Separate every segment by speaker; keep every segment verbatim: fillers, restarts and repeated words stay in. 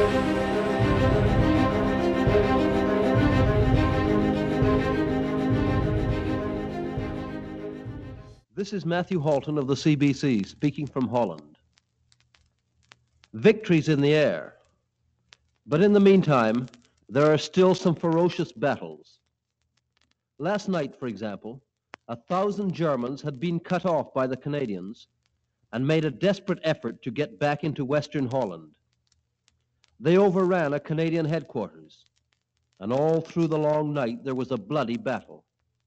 Speaker 1: This is Matthew Halton of the C B C speaking from Holland. Victory's in the air, but in the meantime, there are still some ferocious battles. Last night, for example, a thousand Germans had been cut off by the Canadians and made a desperate effort to get back into Western Holland. They overran a Canadian headquarters, and all through the long night there was a bloody battle.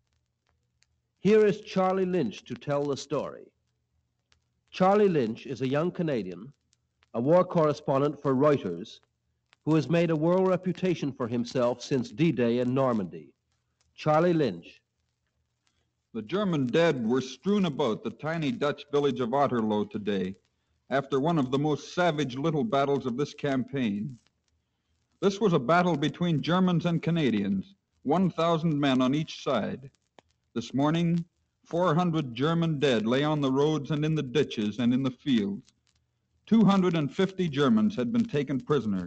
Speaker 1: Here is Charlie Lynch to tell the story. Charlie Lynch is a young Canadian, a war correspondent for Reuters, who has made a world reputation for himself since D-Day in Normandy. Charlie Lynch.
Speaker 2: The German dead were strewn about the tiny Dutch village of Otterlo today, after one of the most savage little battles of this campaign. This was a battle between Germans and Canadians, one thousand men on each side. This morning, four hundred German dead lay on the roads and in the ditches and in the fields. two hundred fifty Germans had been taken prisoner.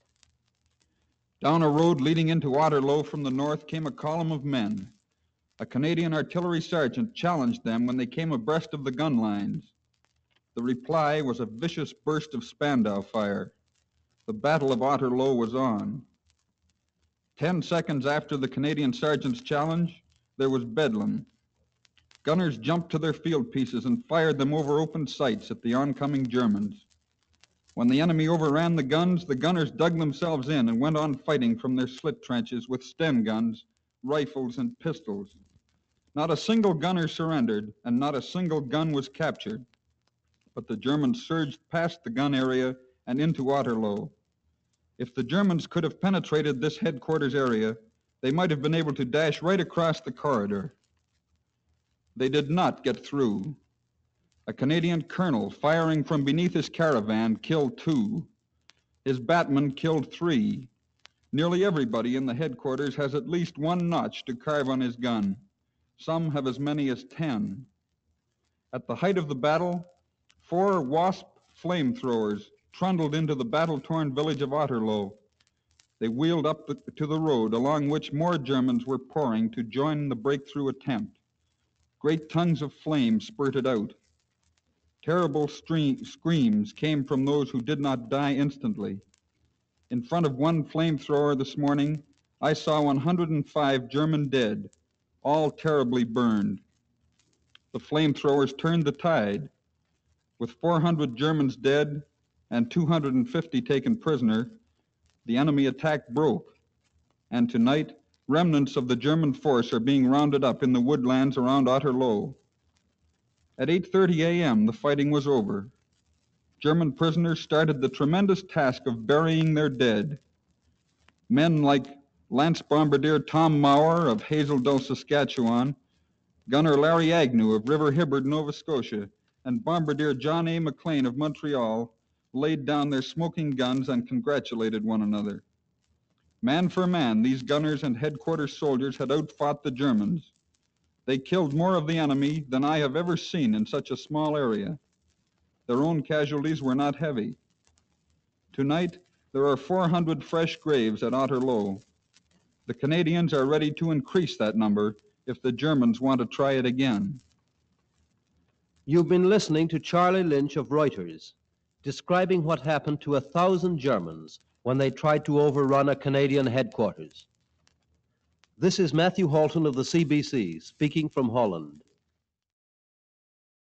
Speaker 2: Down a road leading into Otterlo from the north came a column of men. A Canadian artillery sergeant challenged them when they came abreast of the gun lines. The reply was a vicious burst of Spandau fire. The Battle of Otterlo was on. Ten seconds after the Canadian sergeant's challenge, there was bedlam. Gunners jumped to their field pieces and fired them over open sights at the oncoming Germans. When the enemy overran the guns, the gunners dug themselves in and went on fighting from their slit trenches with Sten guns, rifles, and pistols. Not a single gunner surrendered, and not a single gun was captured. But the Germans surged past the gun area and into Otterlo. If the Germans could have penetrated this headquarters area, they might have been able to dash right across the corridor. They did not get through. A Canadian colonel firing from beneath his caravan killed two. His batman killed three. Nearly everybody in the headquarters has at least one notch to carve on his gun. Some have as many as ten. At the height of the battle, four Wasp flamethrowers trundled into the battle-torn village of Otterlo. They wheeled up the, to the road along which more Germans were pouring to join the breakthrough attempt. Great tongues of flame spurted out. Terrible stre- screams came from those who did not die instantly. In front of one flamethrower this morning, I saw one hundred five German dead, all terribly burned. The flamethrowers turned the tide. With four hundred Germans dead and two hundred fifty taken prisoner, the enemy attack broke, and tonight, remnants of the German force are being rounded up in the woodlands around Otterlo. At eight thirty a.m., the fighting was over. German prisoners started the tremendous task of burying their dead. Men like Lance Bombardier Tom Maurer of Hazeldull, Saskatchewan, Gunner Larry Agnew of River Hibbard, Nova Scotia, and Bombardier John A. McLean of Montreal laid down their smoking guns and congratulated one another. Man for man, these gunners and headquarters soldiers had outfought the Germans. They killed more of the enemy than I have ever seen in such a small area. Their own casualties were not heavy. Tonight, there are four hundred fresh graves at Otterlo. The Canadians are ready to increase that number if the Germans want to try it again.
Speaker 1: You've been listening to Charlie Lynch of Reuters, describing what happened to a thousand Germans when they tried to overrun a Canadian headquarters. This is Matthew Halton of the C B C speaking from Holland.